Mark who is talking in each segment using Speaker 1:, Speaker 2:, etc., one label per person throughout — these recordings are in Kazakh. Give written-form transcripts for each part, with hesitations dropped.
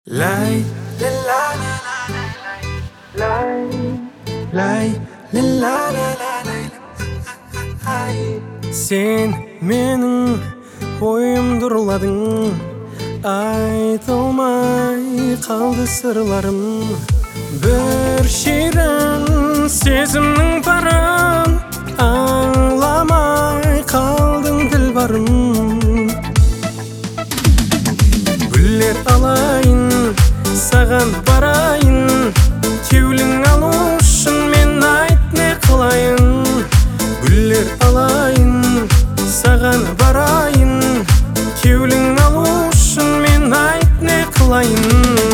Speaker 1: Lay, lay, lay, lay, lay. Sen mening oyumdu urladың, айтылмай қалды сырларым. Bir şirin сезімнің барын, аңламай қалдың ділбарым. Гүллер алайын, саған барайын, кеулің алу үшін мен айт не қылайын. Гүллер алайын, саған барайын, кеулің алу үшін мен айт не қылайын.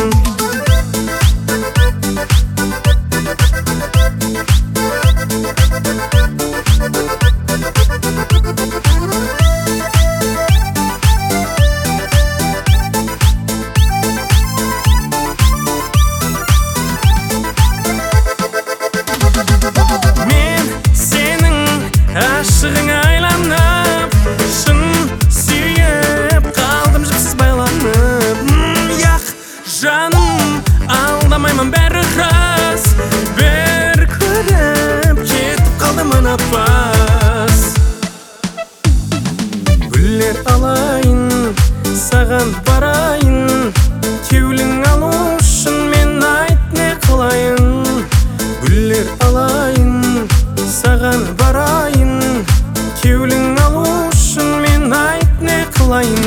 Speaker 1: Aşığın aylanıp, şın sүйіп қалдым жіпсіз байланып. Яқ, жаным, алдамаймын бәрі рас, бір көріп кетіп қалдым анапас. Гүллер алайын, саған барайын, кеулің алу үшін мен айт не қылайын. Гүллер алайын, саған барайын, кеулің алу үшін мен айт не қылайын.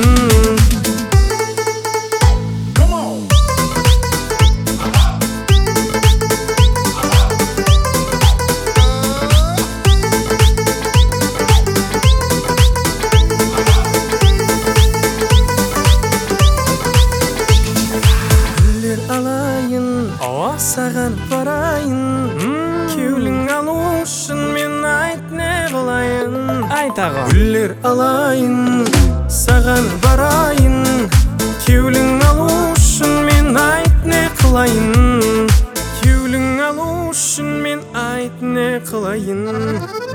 Speaker 1: Гүллер алайын, саған барайын, кеулің алу үшін мен айт не қылайын. Айтаға. Гүллер алайын, саған барайын, кеулің алу үшін мен айт не қылайын. Кеулің алу үшін мен айт не қылайын.